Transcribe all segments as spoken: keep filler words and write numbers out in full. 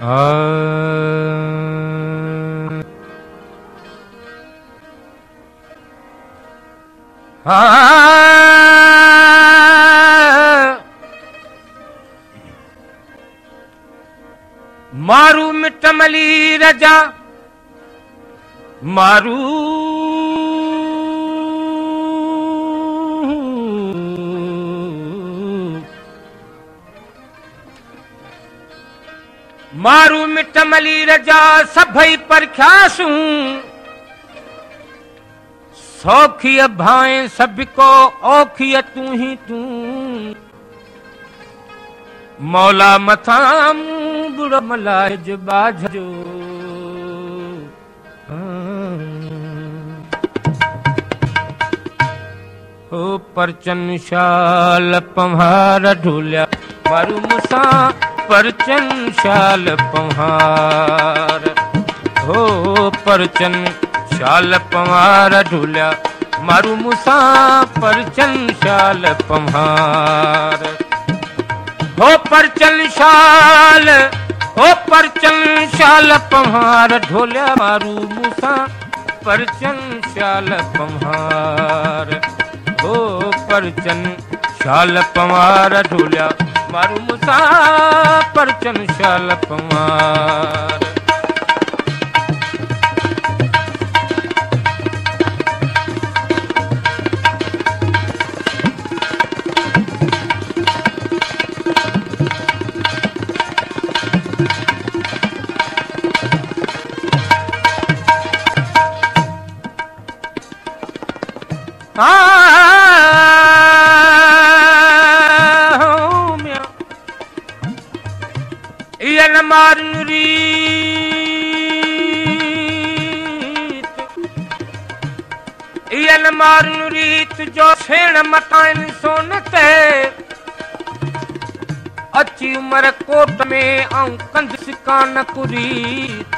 आ आ मारू मिटमली रजा मारू मारू मिटमली रजा सभई परख्यासूं सौखिय भाए सबको औखिय तू ही तू मौला मथाम बुढ़ो मलाज बाझो हो परचन शाल पम्हार ढूलिया मारू मुसा परचन शाल पम्हार हो परचन शाल पम्हार ढूलिया मारू मुसा परचन शाल पम्हार हो परचन शाल हो परचन शाल पम्हार ढोलिया मारू मुसा परचन शाल पम्हार हो परचन शाल पम्हार ढोलिया मारू मुसा परचन शाल पम्हार इन मारन रीत इन मारन रीत जो छेण मटाइन सोन ते अची उमर कोट में आऊं कंद सिकान कुरीत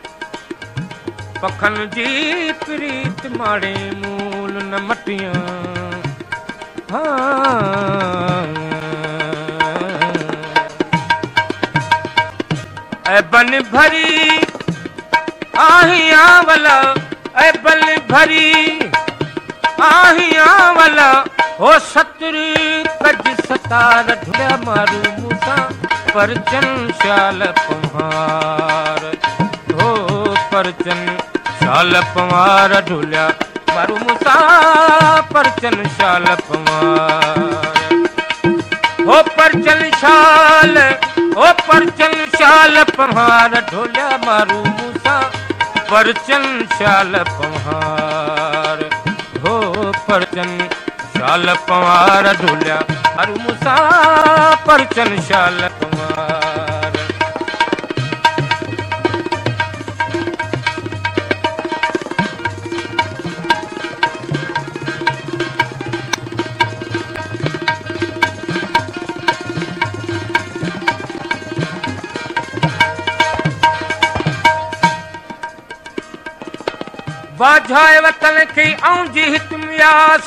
पखन जी प्रीत माड़े मूल न मटियां ऐ बन भरी आहियां वाला ऐ बन भरी आहियां वाला हो सतरी कज सतार ढुलिया मारू मुसा परचन शाल पम्हार हो परचन शाल पम्हार ढुलिया मारू मुसा परचन शाल पम्हार हो परचन शाल हो परचन शाल पम्हार ढोलिया मारू मुसा परचन शाल पम्हार हो परचन शाल पम्हार ढोलिया मारू मुसा परचन शाल पम्हार वाझाए वतन की आऊं जी हित मियास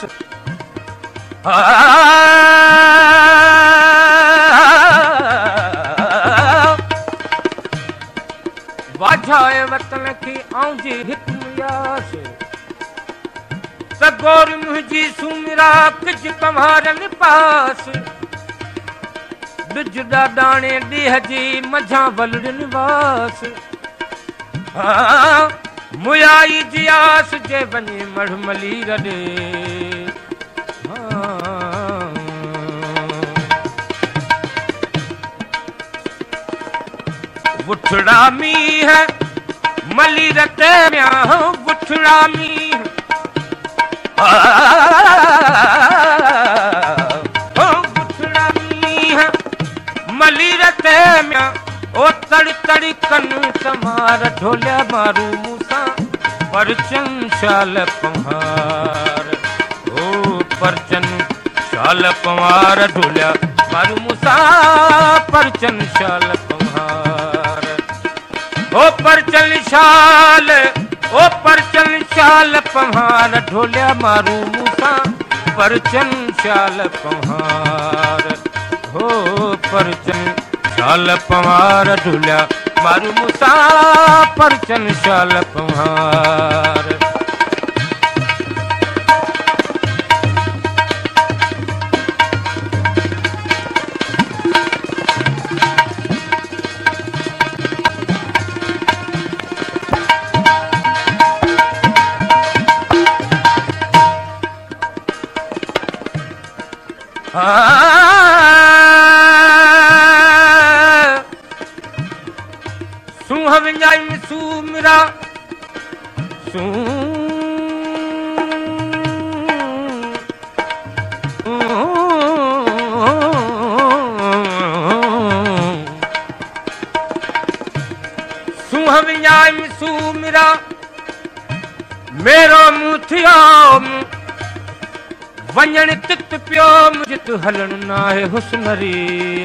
वाझाए वतन की आऊं जी हित मियास सगोर मुझी सुमिरा किज पम्हारन पास बिजड़ा दाणे डीह जी मझा वलड़न वास मुयाई जियास जे बने मढ़मली रडे बुठड़ा मी है मली रटे म्या बुठड़ा मी बुठड़ा मी है मली रटे म्या ओ तड़ी तड़ी कन समार ढोलिया मारू मुसा परचन शाल पम्हार ओ परचन शाल पम्हार ढोलिया मारू मुसा परचन शाल पम्हार ओ परचन शाल ओ परचन शाल पम्हार ढोलिया मारू मुसा परचन शाल पम्हार हो परचन शाल पम्हार ढोलिया मारू मूसा परचन शाल पंहार सूह विञाई सूमिरा सू सूह विञाई सूमिरा मेरो मुंह थियो वञण तित पियो मुझित हलण नाहे हुस्नरी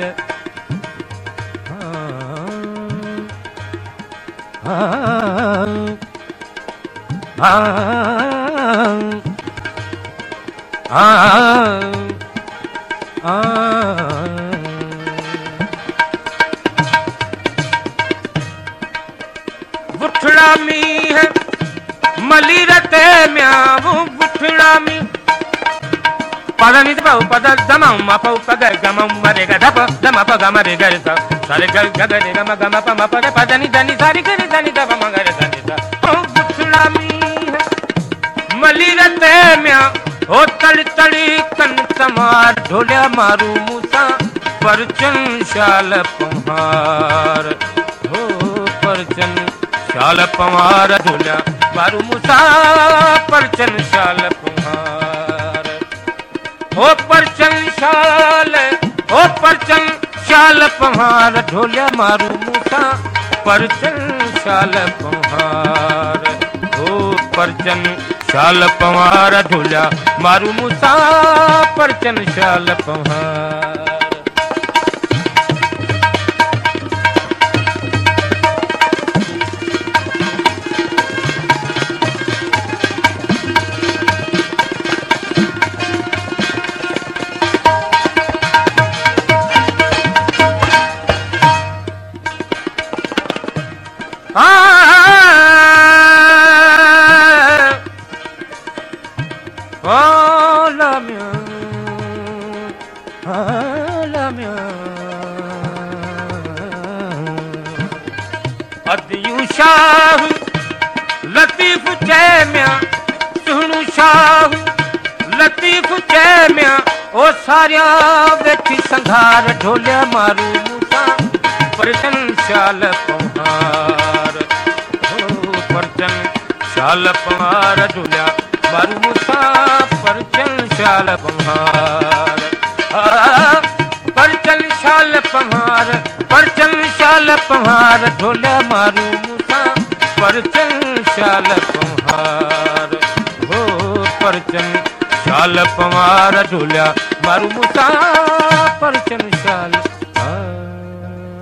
बुठड़ा मीह मली रते म्याव बुठड़ा मी पदनी पाऊ पद दमम मा पाऊ पग गमम मरे ग धप दम प गम रे ग सा सारे ग ग रे गम गम प म प रे पदनी दनी सारी ग रे दनी दप म ग रे दनी सा ओ बुठड़ा मी मली रते म्या ओ तड़ तड़ी कन तमार ढोलिया मारू मूसा परचन शाल पंहार हो परचन शाल पंहार ढोलिया मारू मूसा परचन शाल पंहार ओ परचन शाल ओ परचन शाल पंहार ढोलिया मारू मूसा परचन शाल पंहार ओ परचन शाल पंहार ढोलिया मारू मूसा परचन शाल पंहार अदियू शाह लतीफ चैम्या सुहणू शाह लतीफ चैम्या ओ सारिया वेठी संघार ढोलिया मारू मूसा परचन शाल पंहार ओ परचन शाल पंहार ढोलिया मारू मूसा परचन शाल पंहार परचन शाल पंहार परचन शाल पंहार ढोलिया मारू मूसा परचन शाल पंहार हो परचन शाल पंहार ढोलिया मारू मूसा परचन